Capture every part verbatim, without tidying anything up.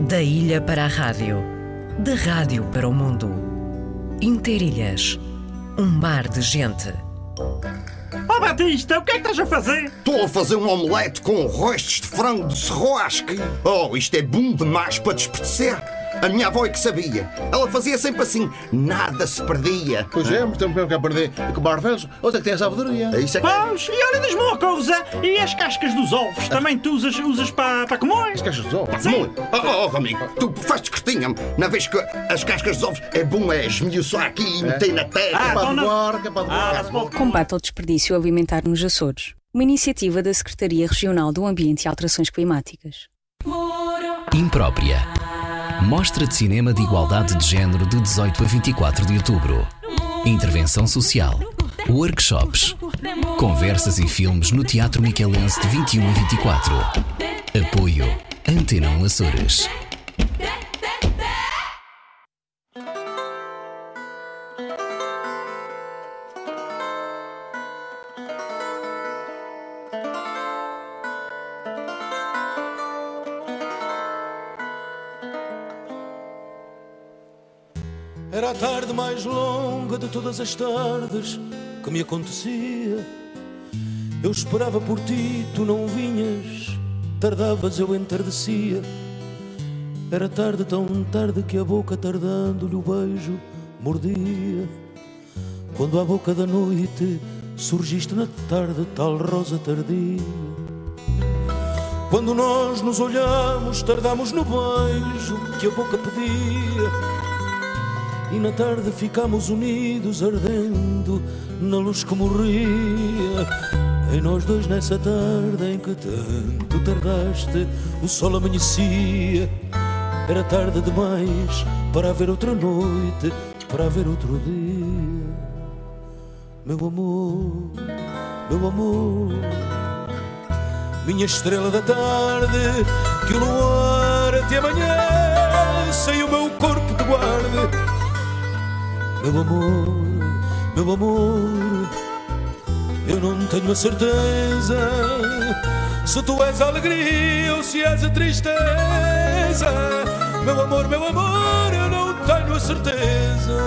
Da ilha para a rádio, da rádio para o mundo. Interilhas, um mar de gente. Oh Batista, o que é que estás a fazer? Estou a fazer um omelete com restos de frango de serroasque. Oh, isto é bom demais para desperdiçar. A minha avó é que sabia. Ela fazia sempre assim, nada se perdia. Pois é, mas também quer perder. E que barvelos, outra que tem a sabedoria. É isso é que... Pois, e olha, diz-me uma coisa. E as cascas dos ovos, também tu usas, usas para, para comer? As caixas de ovos? Sim. Muito. Oh, oh, amigo, tu faz descortinha-me. Na vez que as cascas dos ovos é bom é esmiuçar aqui e meter na Ah, terra. Para então de não- borca, para de Ah, borca. se pode- Combate ao desperdício alimentar nos Açores. Uma iniciativa da Secretaria Regional do Ambiente e Alterações Climáticas. Imprópria. Mostra de cinema de igualdade de género de dezoito a vinte e quatro de outubro. Intervenção social. Workshops. Conversas e filmes no Teatro Miquelense de vinte e um a vinte e quatro. Apoio Antena um Açores. Era a tarde mais longa de todas as tardes que me acontecia. Eu esperava por ti, tu não vinhas, tardavas, eu entardecia. Era tarde, tão tarde que a boca, tardando-lhe o beijo, mordia. Quando à boca da noite surgiste na tarde, tal rosa tardia. Quando nós nos olhamos, tardamos no beijo que a boca pedia. E na tarde ficámos unidos, ardendo na luz que morria. E nós dois nessa tarde em que tanto tardaste, o sol amanhecia. Era tarde demais para haver outra noite, para haver outro dia. Meu amor, meu amor, minha estrela da tarde, que o luar te amanhece e o meu corpo te guarde. Meu amor, meu amor, eu não tenho a certeza se tu és a alegria ou se és a tristeza. Meu amor, meu amor, eu não tenho a certeza.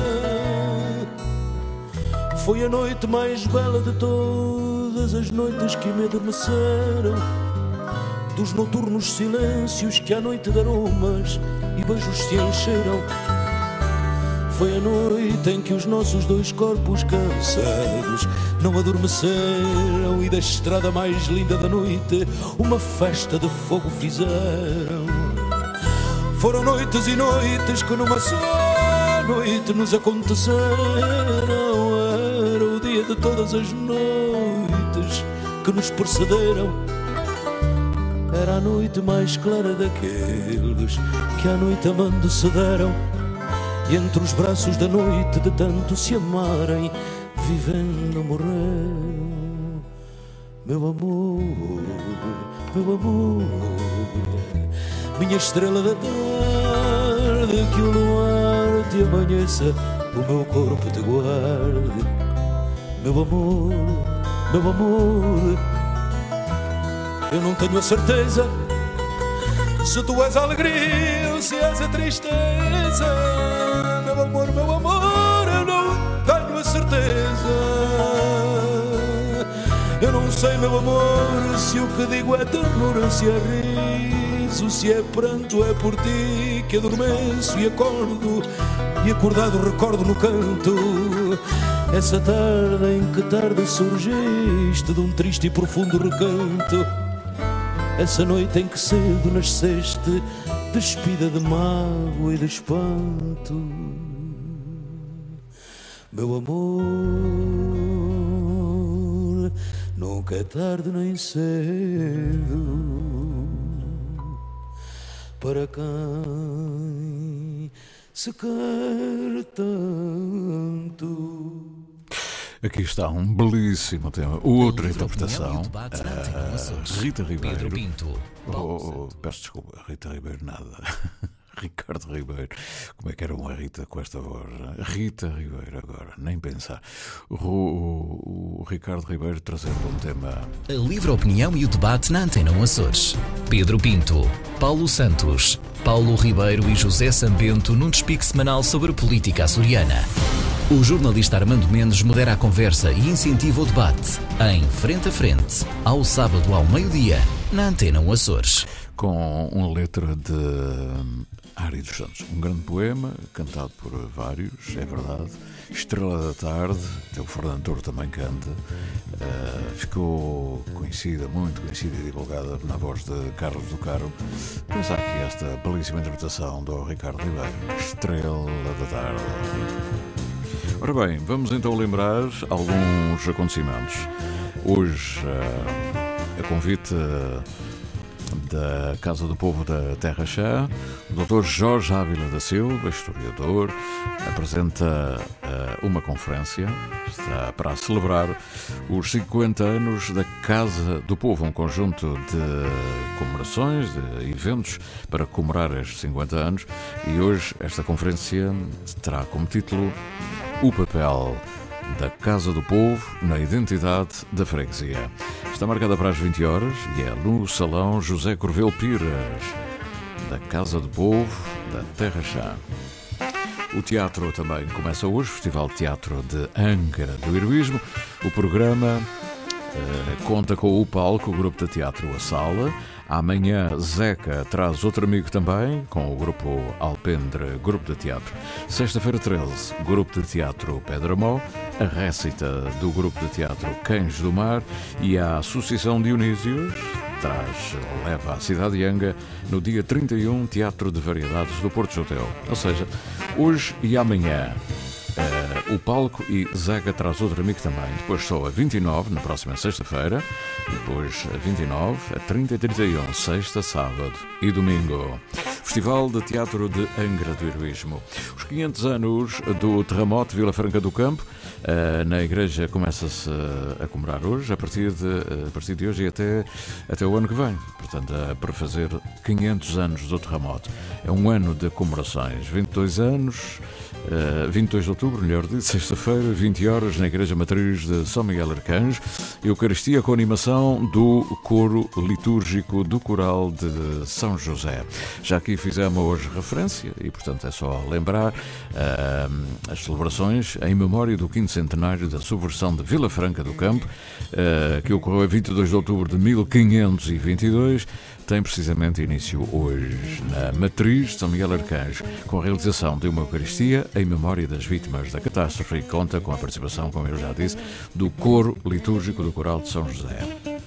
Foi a noite mais bela de todas as noites que me adormeceram, dos noturnos silêncios que à noite de aromas e beijos se encheram. Foi a noite em que os nossos dois corpos cansados não adormeceram e da estrada mais linda da noite uma festa de fogo fizeram. Foram noites e noites que numa só noite nos aconteceram. Era o dia de todas as noites que nos precederam. Era a noite mais clara daqueles que à noite amando se deram. E entre os braços da noite, de tanto se amarem, vivendo morreram. Meu amor, meu amor, minha estrela da tarde, que o luar te amanheça, o meu corpo te guarde. Meu amor, meu amor, eu não tenho a certeza se tu és a alegria ou se és a tristeza. Meu amor, meu amor, eu não tenho a certeza. Eu não sei, meu amor, se o que digo é ternura, se é riso, se é pranto, é por ti que adormeço e acordo, e acordado recordo no canto essa tarde em que tarde surgiste de um triste e profundo recanto. Essa noite em que cedo nasceste, despida de mágoa e de espanto. Meu amor, nunca é tarde nem cedo para quem se quer tanto. Aqui está um belíssimo tema. Outra Livro, interpretação. opinião e debate na Antena um Açores. Rita Ribeiro. Pedro Pinto. Oh, oh, peço desculpa, Rita Ribeiro, nada. Ricardo Ribeiro. Como é que era uma Rita com esta voz? Rita Ribeiro agora, nem pensar. O, o, o Ricardo Ribeiro trazendo um tema... A livre opinião e o debate na Antena um Açores. Pedro Pinto, Paulo Santos, Paulo Ribeiro e José Sambento num despique semanal sobre política açoriana. O jornalista Armando Mendes modera a conversa e incentiva o debate em Frente a Frente, ao sábado ao meio-dia, na Antena um Açores. Com uma letra de Ari dos Santos, um grande poema, cantado por vários, é verdade. Estrela da Tarde, até o Fernando Toro também canta. Uh, ficou conhecida, muito conhecida e divulgada na voz de Carlos do Caro. Mas há aqui esta belíssima interpretação do Ricardo Ribeiro, Estrela da Tarde. Ora bem, vamos então lembrar alguns acontecimentos. Hoje, uh, a convite uh, da Casa do Povo da Terra Chá, o doutor Jorge Ávila da Silva, historiador, apresenta uh, uma conferência, está para celebrar os cinquenta anos da Casa do Povo, um conjunto de comemorações, de eventos para comemorar estes cinquenta anos, e hoje esta conferência terá como título O Papel da Casa do Povo na Identidade da Freguesia. Está marcada para as vinte horas e é no Salão José Corvelo Pires, da Casa do Povo da Terra Chá. O teatro também começa hoje, o Festival de Teatro de Angra do Heroísmo. O programa eh, conta com o palco, o grupo de teatro A Sala. Amanhã, Zeca traz outro amigo também, com o grupo Alpendre, grupo de teatro. Sexta-feira, treze, grupo de teatro Pedramó, a récita do grupo de teatro Cães do Mar e a Associação Dionísios traz, leva à cidade de Anga, no dia trinta e um, Teatro de Variedades do Porto Joteu. Ou seja, hoje e amanhã, Uh, o palco e Zeca traz outro amigo também. Depois só a vinte e nove, na próxima sexta-feira. Depois a vinte e nove, a trinta e trinta e um, sexta, sábado e domingo. Festival de Teatro de Angra do Heroísmo. Os quinhentos anos do terremoto de Vila Franca do Campo, uh, na igreja começa-se a comemorar hoje, a partir de, a partir de hoje e até, até o ano que vem. Portanto, uh, para fazer quinhentos anos do terremoto. É um ano de comemorações. vinte e dois anos... Uh, vinte e dois de outubro, melhor dito, sexta-feira, vinte horas, na Igreja Matriz de São Miguel Arcanjo, Eucaristia com animação do coro litúrgico do Coral de São José. Já aqui fizemos hoje referência e, portanto, é só lembrar uh, as celebrações em memória do quinto centenário da subversão de Vila Franca do Campo, uh, que ocorreu a vinte e dois de outubro de mil quinhentos e vinte e dois. Tem precisamente início hoje na Matriz de São Miguel Arcanjo, com a realização de uma Eucaristia em memória das vítimas da catástrofe e conta com a participação, como eu já disse, do coro litúrgico do Coral de São José.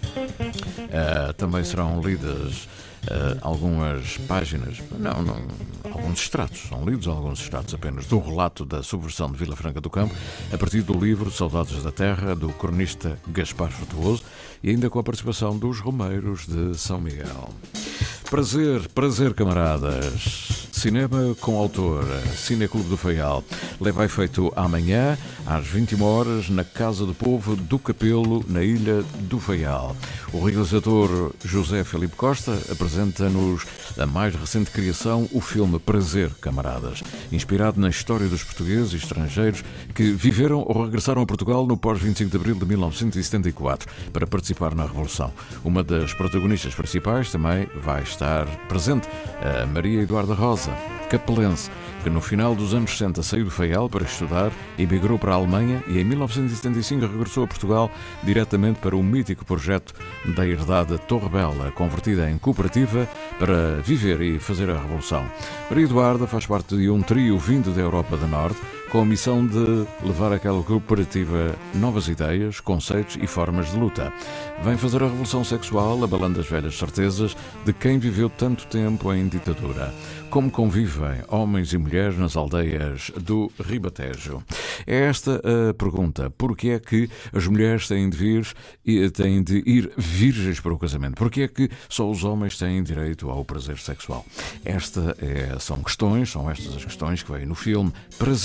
Uh, também serão lidas uh, algumas páginas, não, não, alguns extratos, são lidos alguns extratos apenas do relato da subversão de Vila Franca do Campo, a partir do livro Saudades da Terra, do cronista Gaspar Frutuoso, e ainda com a participação dos Romeiros de São Miguel. Prazer, prazer, camaradas. Cinema com autor, Cineclube do Faial. Leva efeito amanhã, às vinte e uma horas, na Casa do Povo do Capelo, na Ilha do Faial. O realizador José Filipe Costa apresenta-nos a mais recente criação, o filme Prazer, camaradas, inspirado na história dos portugueses e estrangeiros que viveram ou regressaram a Portugal no pós vinte e cinco de abril de mil novecentos e setenta e quatro para participar na Revolução. Uma das protagonistas principais também vai estar presente, a Maria Eduarda Rosa, capelense, que no final dos anos sessenta saiu do Faial para estudar, emigrou para a Alemanha e em mil novecentos e setenta e cinco regressou a Portugal diretamente para o mítico projeto da herdade Torre Bela, convertida em cooperativa para viver e fazer a Revolução. Maria Eduarda faz parte de um trio vindo da Europa do Norte, com a missão de levar àquela cooperativa novas ideias, conceitos e formas de luta. Vem fazer a revolução sexual, abalando as velhas certezas de quem viveu tanto tempo em ditadura. Como convivem homens e mulheres nas aldeias do Ribatejo? É esta a pergunta. Porquê é que as mulheres têm de vir e têm de ir virgens para o casamento? Porquê é que só os homens têm direito ao prazer sexual? Esta é, são questões, são estas as questões que vêm no filme Prazer,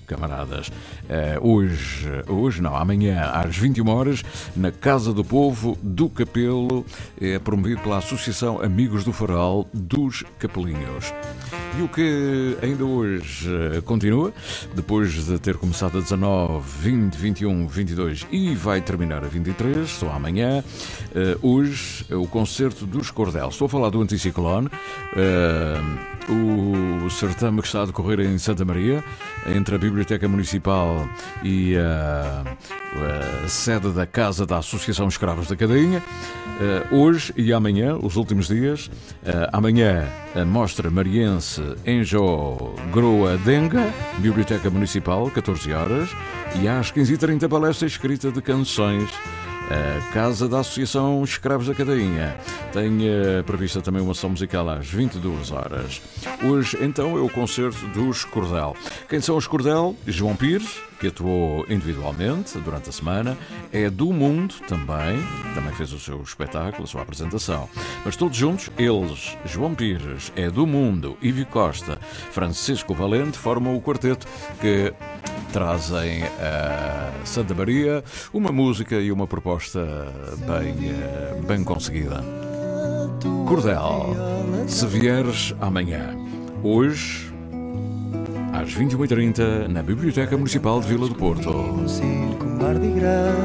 camaradas. Uh, hoje, hoje não, amanhã às vinte e uma horas, na Casa do Povo do Capelo, é promovido pela Associação Amigos do Farol dos Capelinhos. E o que ainda hoje uh, continua, depois de ter começado a dezanove, vinte, vinte e um, vinte e dois e vai terminar a vinte e três, só amanhã, uh, hoje o concerto dos Cordel. Estou a falar do Anticiclone, uh, o certame que está a decorrer em Santa Maria, entre a Biblioteca Municipal e a, a sede da Casa da Associação Escravos da Cadainha. Uh, hoje e amanhã, os últimos dias, uh, amanhã a Mostra Mariense Enjó Groa Denga, Biblioteca Municipal, catorze horas, e às quinze e trinta palestra escrita de canções, a Casa da Associação Escravos da Cadainha. Tem uh, prevista também uma ação musical às vinte e duas horas. Hoje, então, é o concerto dos Cordel. Quem são os Cordel? João Pires, que atuou individualmente durante a semana, é do Mundo também, também fez o seu espetáculo, a sua apresentação. Mas todos juntos, eles, João Pires, é do Mundo, Ivy Costa, Francisco Valente, formam o quarteto que trazem a Santa Maria uma música e uma proposta bem, bem conseguida. Cordel, se vieres amanhã, hoje, às vinte e uma e trinta, na Biblioteca Municipal de Vila do Porto. Um circo Mardi Gras,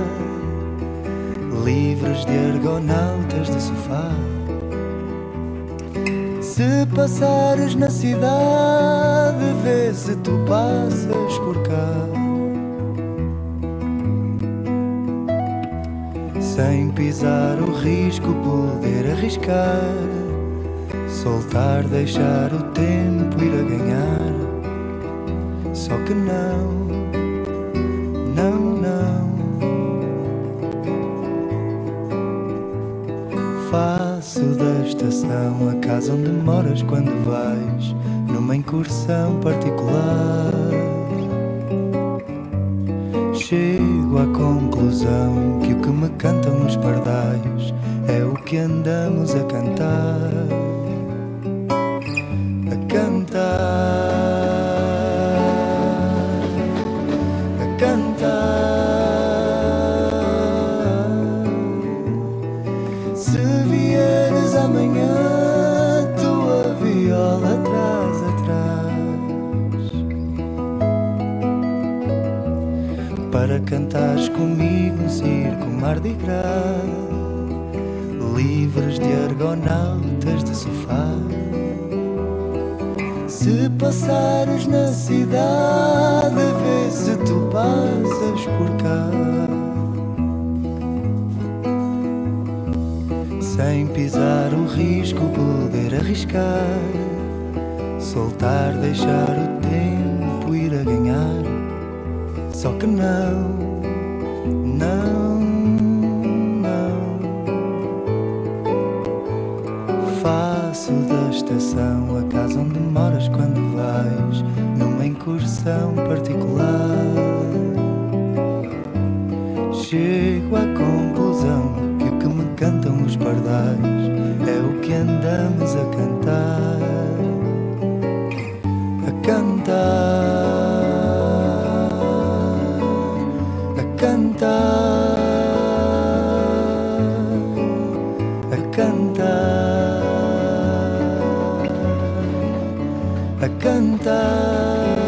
livros de argonautas de sofá. Se passares na cidade, vê se tu passas por cá. Sem pisar o risco, poder arriscar, soltar, deixar o tempo ir a ganhar. Só que não, não, não. Faço da estação a casa onde moras quando vais numa incursão particular. Chego à conclusão que o que me cantam os pardais é o que andamos a cantar. A cantar. Cantar. Se vieres amanhã, tua viola atrás, atrás, para cantares comigo um circo Mardi Gras, livres de argonautas de sofá. Se passares na cidade, vê se tu passas por cá. Sem pisar o risco, poder arriscar, soltar, deixar o tempo ir a ganhar. Só que não, não, não. Faço da estação a casa onde moras quando vais numa incursão particular. Chego à conclusão que o que me cantam os pardais é o que andamos a cantar. A cantar, a cantar, a cantar, a cantar.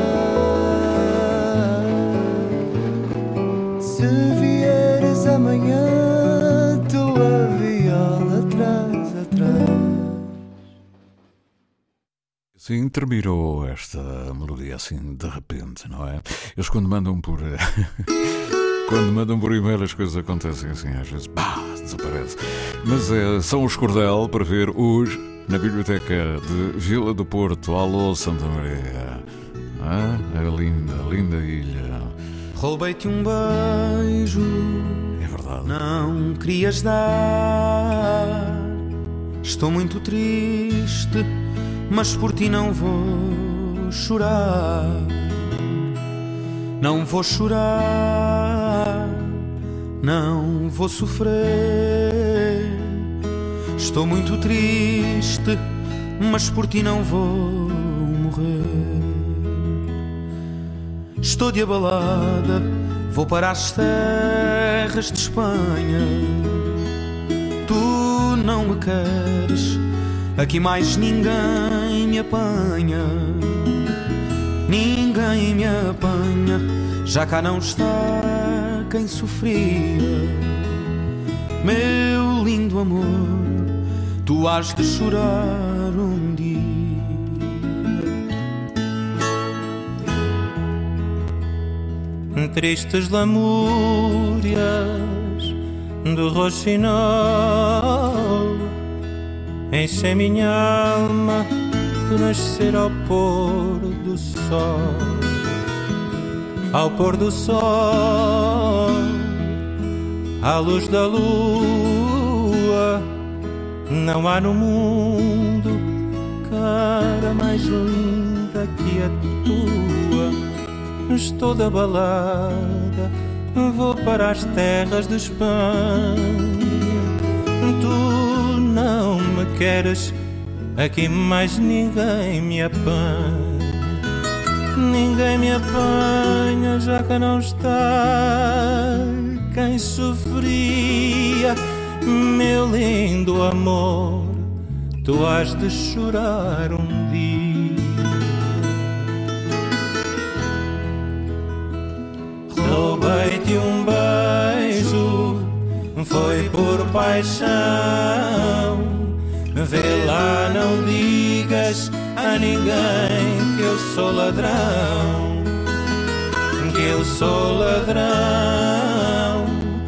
Se vieres amanhã, tua viola atrás, atrás. Sim, terminou esta melodia assim de repente, não é? Eles quando mandam por quando mandam por e-mail as coisas acontecem assim, às vezes pá, desaparece. Mas é, são os Cordel para ver hoje na Biblioteca de Vila do Porto. Alô, Santa Maria. Ah, é linda, linda ilha. Roubei-te um beijo. É verdade. Não querias dar. Estou muito triste, mas por ti não vou chorar. Não vou chorar, não vou sofrer. Estou muito triste, mas por ti não vou morrer. Estou de abalada, vou para as terras de Espanha. Tu não me queres, aqui mais ninguém me apanha. Ninguém me apanha, já cá não está quem sofria. Meu lindo amor, tu hás de chorar um dia. Tristes lamúrias do roxinol enchem minha alma de nascer ao pôr do sol. Ao pôr do sol, à luz da lua, não há no mundo cara mais linda que a tua. Estou de abalada, vou para as terras de Espanha. Tu não me queres, aqui mais ninguém me apanha. Ninguém me apanha, já que não está quem sofria. Meu lindo amor, tu hás de chorar um dia. Roubei-te um beijo, foi por paixão. Vê lá, não digas a ninguém que eu sou ladrão, que eu sou ladrão,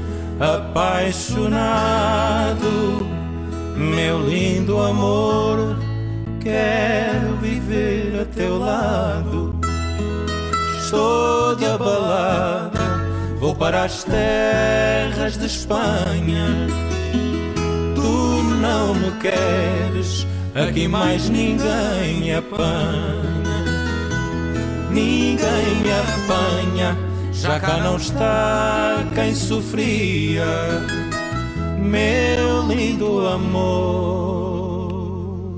apaixonado. Meu lindo amor, quero viver a teu lado. Estou de abalada, vou para as terras de Espanha. Tu não me queres, aqui mais ninguém me apanha. Ninguém me apanha, já cá não está quem sofria. Meu lindo amor,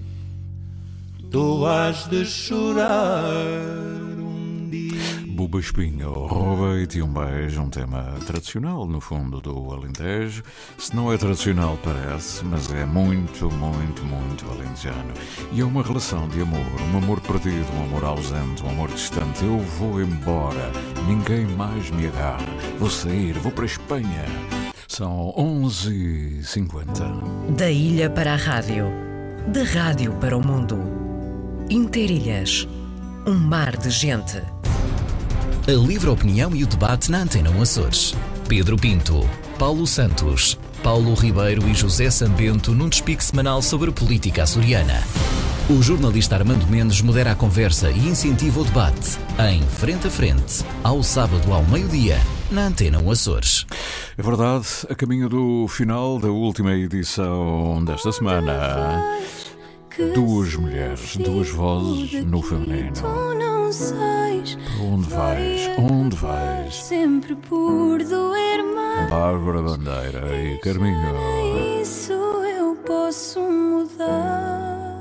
tu hás de chorar. Buba Espinho, roubei-te um beijo, um tema tradicional, no fundo, do Alentejo. Se não é tradicional, parece, mas é muito, muito, muito alentejano. E é uma relação de amor, um amor perdido, um amor ausente, um amor distante. Eu vou embora, ninguém mais me agarra. Vou sair, vou para a Espanha. São onze e cinquenta. Da ilha para a rádio, da rádio para o mundo. Interilhas, um mar de gente. A livre opinião e o debate na Antena um Açores. Pedro Pinto, Paulo Santos, Paulo Ribeiro e José Sambento num despique semanal sobre a política açoriana. O jornalista Armando Mendes modera a conversa e incentiva o debate em Frente a Frente, ao sábado ao meio-dia, na Antena um Açores. É verdade, a caminho do final da última edição desta semana. Duas mulheres, duas vozes no feminino. Para onde vais? Onde vais? Sempre por doer mais. Bárbara Bandeira e Carminho. Isso eu posso mudar.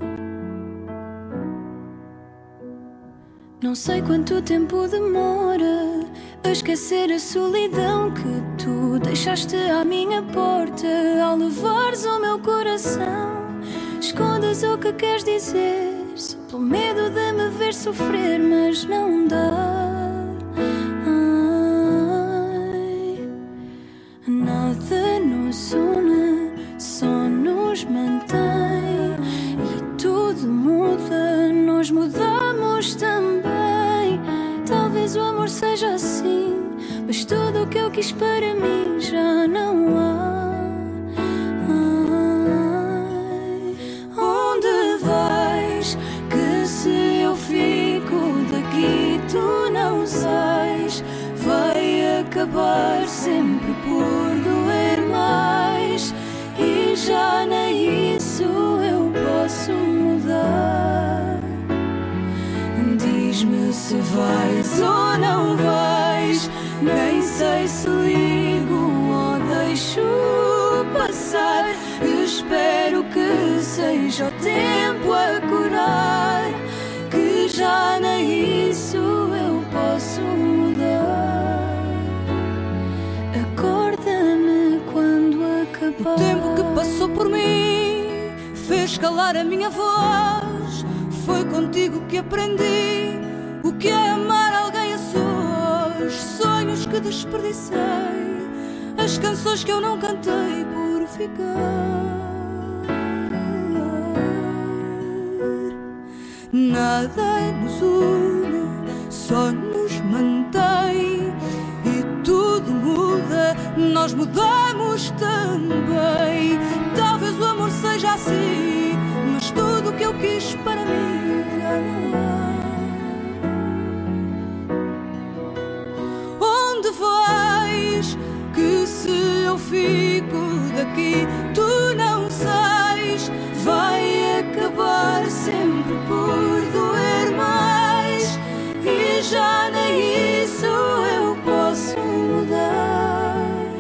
Não sei quanto tempo demora a esquecer a solidão que tu deixaste à minha porta ao levares o meu coração. Escondes o que queres dizer, só pelo medo de me ver sofrer, mas não dá. Ai, nada nos une, só nos mantém. E tudo muda, nós mudamos também. Talvez o amor seja assim, mas tudo o que eu quis para mim já não há. Tu não sais, vai acabar sempre por doer mais. E já nem isso eu posso mudar. Diz-me se vais ou não vais. Nem sei se ligo ou deixo passar. Espero que seja o tempo a curar, que já nem isso eu posso fez calar a minha voz. Foi contigo que aprendi o que é amar alguém a sós. Sonhos que desperdicei, as canções que eu não cantei por ficar. Nada nos une, só nos mantém. E tudo muda, nós mudamos também. Talvez o amor seja assim, mas tudo o que eu quis para mim já não há. Onde vais? Que se eu fico daqui, tu não sais. Vai acabar sempre por doer mais, e já nem isso eu posso mudar.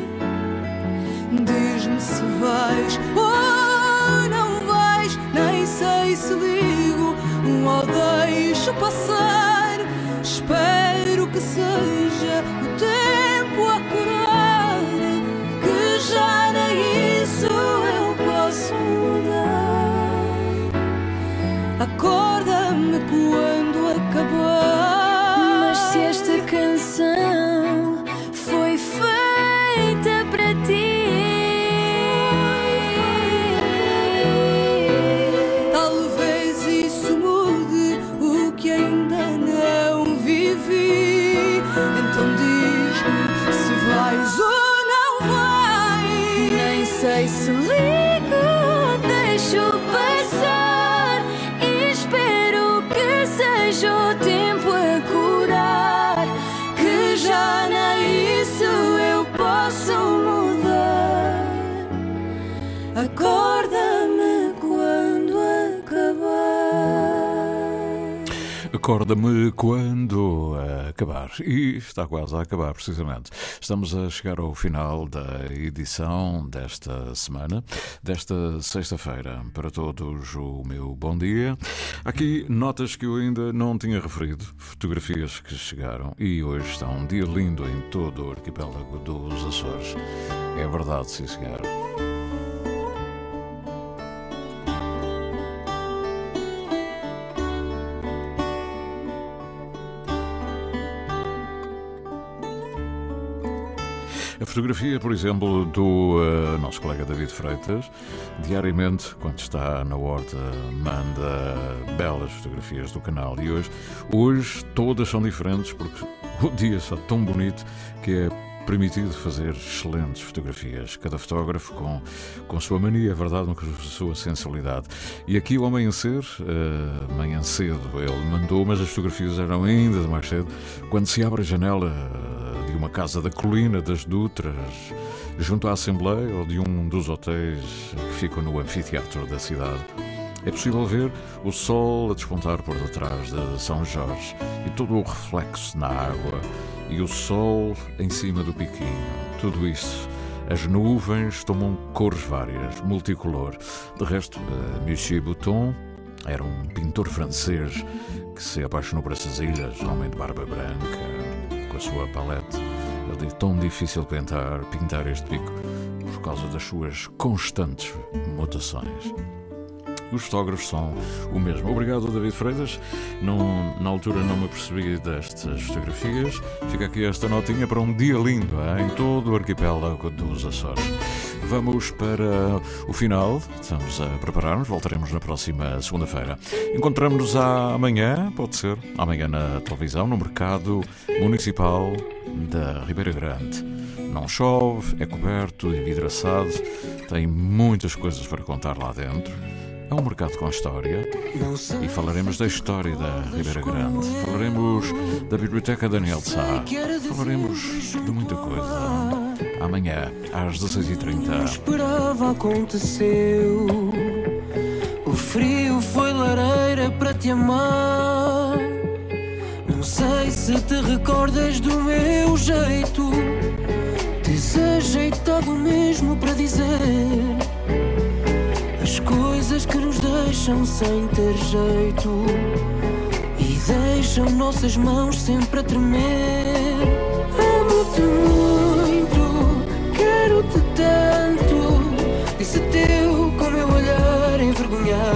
Diz-me se vais ou não vais, nem sei se ligo ou deixo passar. Espero que seja o tempo a curar, que já nem isso eu posso mudar. Acorda-me quando acabar. Mas se esta canção foi feita para ti, talvez isso mude o que ainda não vivi. Então diz-me se vais ou não vais. Nem sei se ligo ou deixo passar. Espero que seja o tempo a curar, que já nem isso eu posso mudar. Acorda-me quando acabar. Acorda-me quando acabar. E está quase a acabar, precisamente. Estamos a chegar ao final da edição desta semana, desta sexta-feira. Para todos, o meu bom dia. Aqui notas que eu ainda não tinha referido, fotografias que chegaram, e hoje está um dia lindo em todo o arquipélago dos Açores. É verdade, sim senhor. A fotografia, por exemplo, do uh, nosso colega David Freitas, diariamente, quando está na horta, manda belas fotografias do canal. E hoje, hoje todas são diferentes, porque o dia está tão bonito que é permitido fazer excelentes fotografias. Cada fotógrafo com, com a sua mania, é verdade, com a sua sensibilidade. E aqui, ao amanhecer, uh, amanhã cedo, ele mandou, mas as fotografias eram ainda de mais cedo, quando se abre a janela uh, de uma casa da colina das Dutras, junto à Assembleia, ou de um dos hotéis que ficam no anfiteatro da cidade. É possível ver o sol a despontar por detrás de São Jorge e todo o reflexo na água e o sol em cima do piquinho. Tudo isso, as nuvens tomam cores várias, multicolor. De resto, Monsieur Bouton era um pintor francês que se apaixonou por essas ilhas, homem de barba branca, com a sua palete. Ele é tão difícil pintar, pintar este pico por causa das suas constantes mutações. Os fotógrafos são o mesmo. Obrigado, David Freitas. Não, na altura não me apercebi destas fotografias. Fica aqui esta notinha para um dia lindo, hein? Em todo o arquipélago dos Açores. Vamos para o final. Estamos a preparar-nos. Voltaremos na próxima segunda-feira. Encontramos-nos amanhã, pode ser, amanhã na televisão, no Mercado Municipal da Ribeira Grande. Não chove, é coberto, é vidraçado, tem muitas coisas para contar lá dentro. É um mercado com história e falaremos da história da Ribeira Grande. Falaremos da Biblioteca Daniel de Sá. Falaremos de muita coisa. Amanhã, às dezasseis e trinta. Esperava, aconteceu. O frio foi lareira para te amar. Não sei se te recordas do meu jeito, desajeitado mesmo para dizer as coisas que nos deixam sem ter jeito e deixam nossas mãos sempre a tremer. Amo-te muito, quero-te tanto, disse teu com meu olhar envergonhado.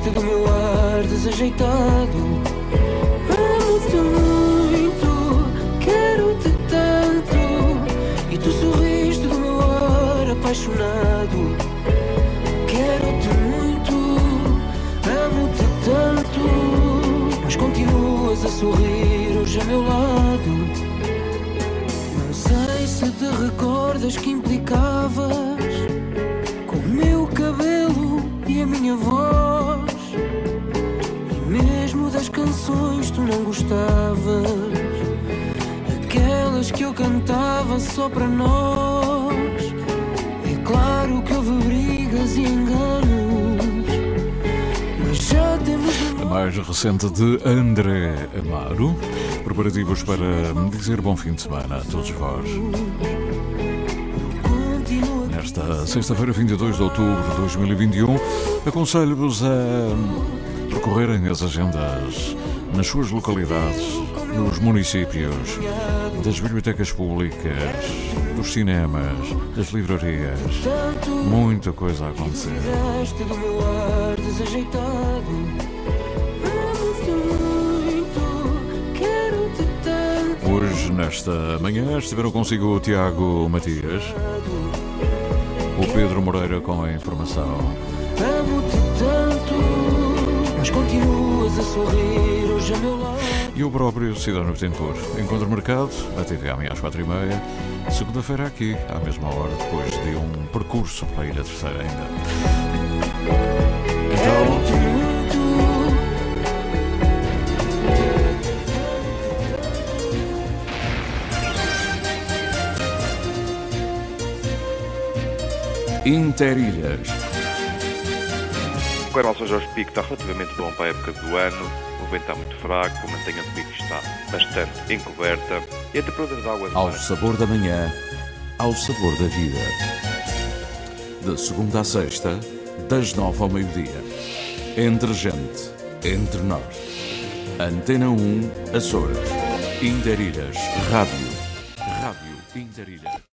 fizeste do meu ar desajeitado. Amo-te muito, quero-te tanto, e tu sorriste do meu ar apaixonado. Quero-te muito, amo-te tanto, mas continuas a sorrir hoje a meu lado. Não sei se te recordas que implicavas com o meu cabelo e a minha voz, e mesmo das canções tu não gostavas, aquelas que eu cantava só para nós. É claro que houve brigas e enganos, mas já temos... A mais recente de André Amaro. Preparativos para me dizer bom fim de semana a todos vós. Nesta sexta-feira, vinte e dois de outubro de dois mil e vinte e um, aconselho-vos a percorrerem as agendas nas suas localidades, nos municípios, das bibliotecas públicas, dos cinemas, das livrarias. Muita coisa a acontecer. Hoje, nesta manhã, estiveram consigo o Tiago Matias, o Pedro Moreira com a informação. Amo-te tanto, mas continuas a sorrir hoje a meu lado. E o próprio Sidónio Betancourt. Encontro marcado, a T V amanhã às quatro e meia. Segunda-feira aqui, à mesma hora, depois de um percurso pela Ilha Terceira ainda. Então... Interilhas. O canal São Jorge Pico está relativamente bom para a época do ano. O vento está muito fraco, a mantenha do pico está bastante encoberta e a temperatura da água... Ao sabor da manhã, ao sabor da vida. De segunda a sexta, das nove ao meio-dia. Entre gente, entre nós. Antena um, Açores. Interilhas Rádio. Rádio Interilhas.